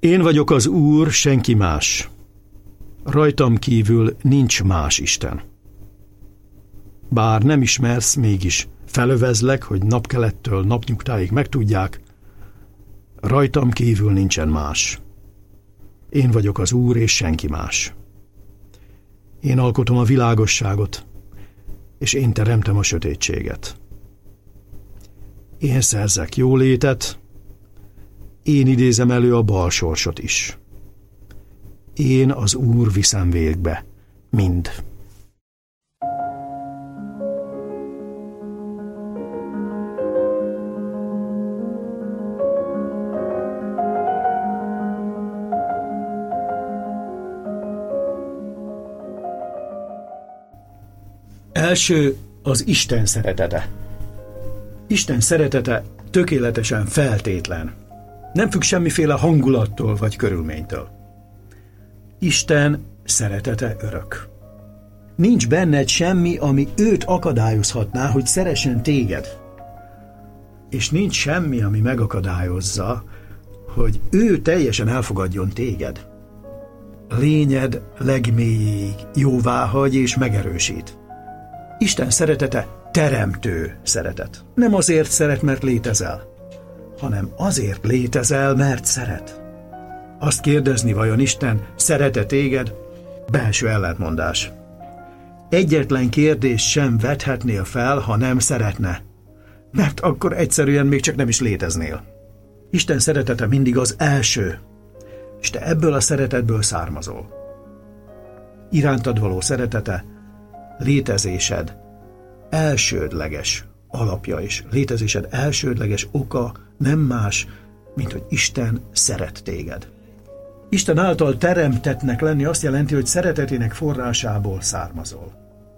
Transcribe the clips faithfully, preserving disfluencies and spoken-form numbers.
Én vagyok az Úr, senki más. Rajtam kívül nincs más Isten. Bár nem ismersz, mégis felövezlek, hogy napkelettől napnyugtáig megtudják, rajtam kívül nincsen más. Én vagyok az Úr, és senki más. Én alkotom a világosságot, és én teremtem a sötétséget. Én szerzek jólétet, én idézem elő a bal sorsot is. Én az Úr viszem végbe mind. Első az Isten szeretete. Isten szeretete tökéletesen feltétlen. Nem függ semmiféle hangulattól vagy körülménytől. Isten szeretete örök. Nincs benned semmi, ami őt akadályozhatná, hogy szeressen téged. És nincs semmi, ami megakadályozza, hogy ő teljesen elfogadjon téged. Lényed legmélyéig jóváhagy és megerősít. Isten szeretete teremtő szeretet. Nem azért szeret, mert létezel, hanem azért létezel, mert szeret. Azt kérdezni, vajon Isten szeret-e téged? Belső ellentmondás. Egyetlen kérdés sem vethetnél fel, ha nem szeretne, mert akkor egyszerűen még csak nem is léteznél. Isten szeretete mindig az első, és te ebből a szeretetből származol. Irántad való szeretete létezésed elsődleges alapja is. Létezésed elsődleges oka nem más, mint hogy Isten szeret téged. Isten által teremtettnek lenni azt jelenti, hogy szeretetének forrásából származol.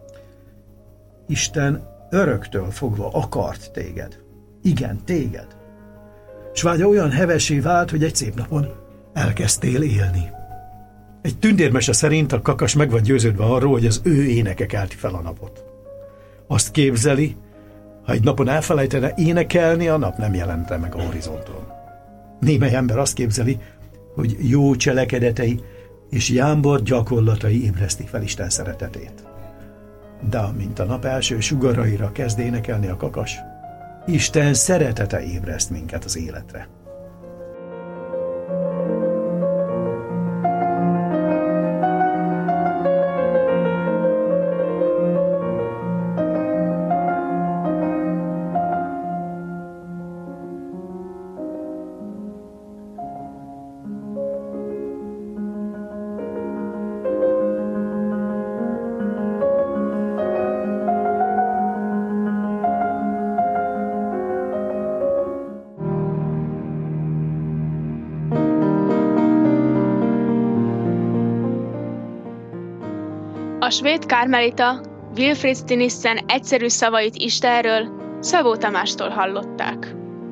Isten öröktől fogva akart téged. Igen, téged. S vágya olyan hevessé vált, hogy egy szép napon elkezdtél élni. Egy tündérmese szerint a kakas meg van győződve arról, hogy az ő éneke kelti fel a napot. Azt képzeli, ha egy napon elfelejtene énekelni, a nap nem jelente meg a horizonton. Némely ember azt képzeli, hogy jó cselekedetei és jámbor gyakorlatai ébresztik fel Isten szeretetét. De amint a nap első sugaraira kezd énekelni a kakas, Isten szeretete ébreszt minket az életre. A svéd kármelita Wilfrid Stinissen egyszerű szavait Istenről Szabó Tamástól hallották.